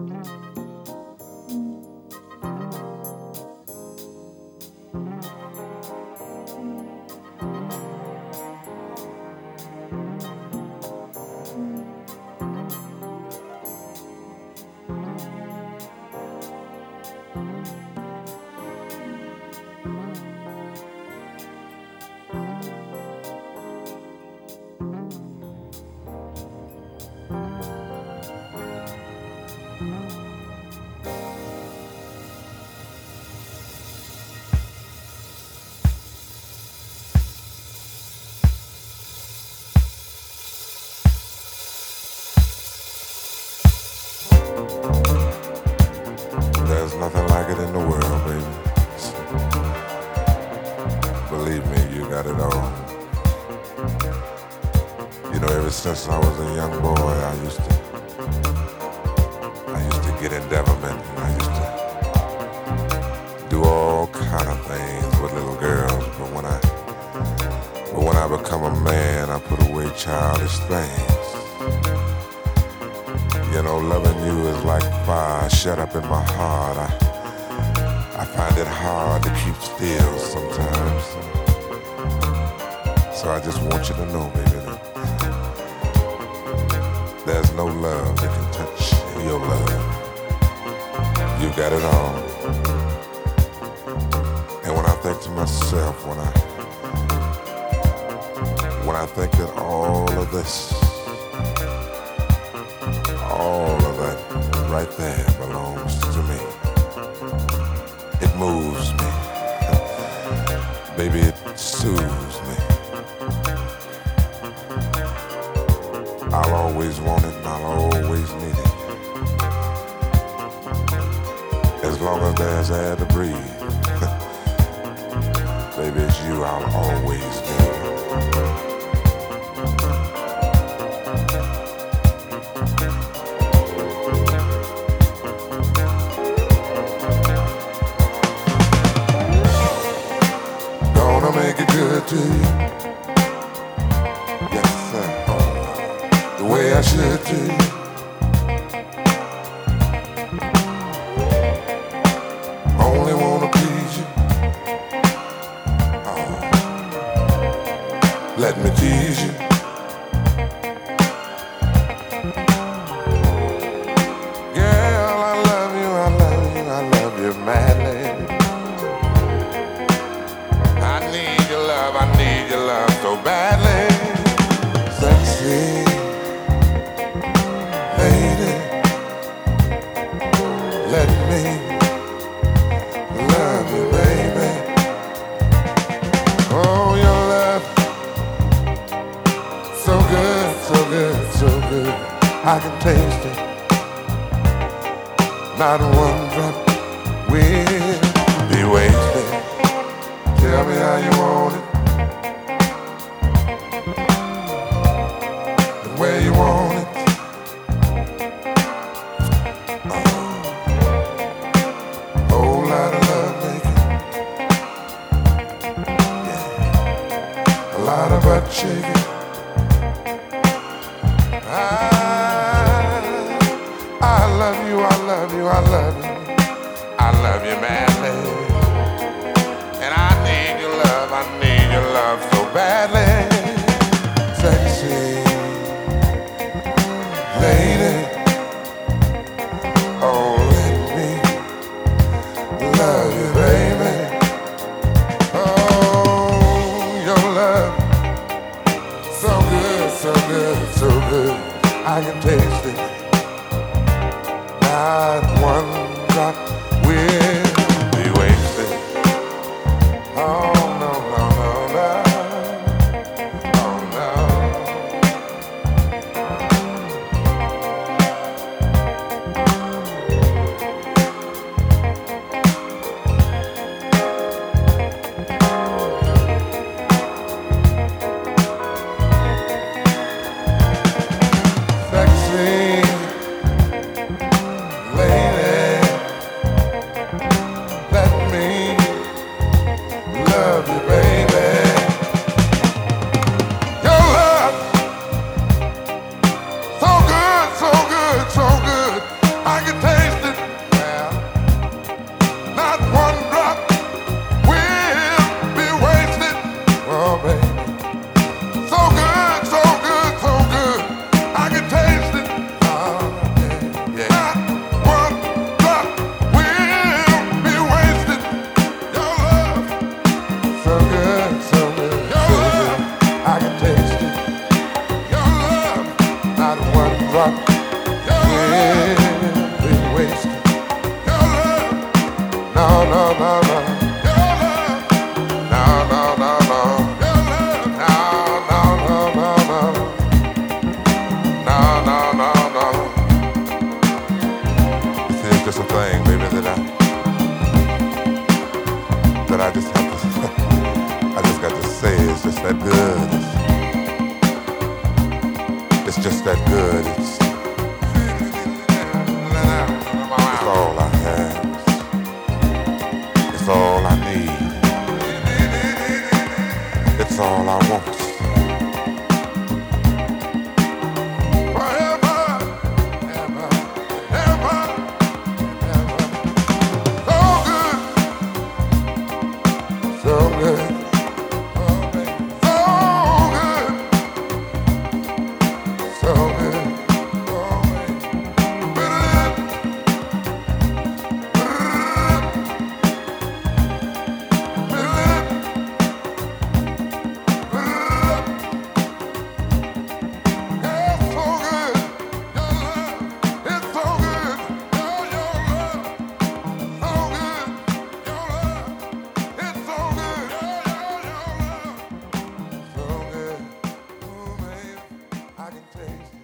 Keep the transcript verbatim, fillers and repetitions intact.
There's nothing like it in the world, baby. Believe me, you got it all. You know, ever since I was a young boy, I used to, I used to get in devilment, and I used to do all kind of things with little girls. But when I, but when I become a man, I put away childish things. You know, loving you is like fire shut up in my heart. I, I find it hard to keep still sometimes. So I just want you to know, baby, that there's no love that can touch your love. You got it all. And when I think to myself, when I, when I think that all of this, all of that right there belongs to me. It moves me. Baby, it soothes me. I'll always want it and I'll always need it. As long as there's air to breathe. Baby, it's you I'll always need. Make it good to you. Yes, sir. The way I should to you. Only wanna please you. Oh. Let me tease you. Girl, I love you, I love you, I love you madly. I need your love so badly. Sexy lady, let me love you, baby. Oh, your love, so good, so good, so good. I can taste it. Not one drop will be wasted. Tell me how you want it. Where you want it. Oh, whole lot of love making. Yeah. A lot of butt shaking. I, I love you, I love you, I love you. I love you, madly. And I need your love, I need your love so badly. Sexy lady, oh let me love you, baby. Oh, your love, so good, so good, so good. I can taste it. Not one drop will be wasted. Oh no, no, no, no. Oh no. Sexy lady, no, no, no. Your love. No, no, no, no. Your love. No, no, no, no, no. No, no, no, no. See, it's just a thing, baby, that I that I just have to I just got to say it's just that good. It's, it's just that good. It's It's all I have. It's all I need. It's all I want. Forever, ever, ever, ever. So good. So good. Oh, baby. So good. So good. Oh, baby. I can taste it.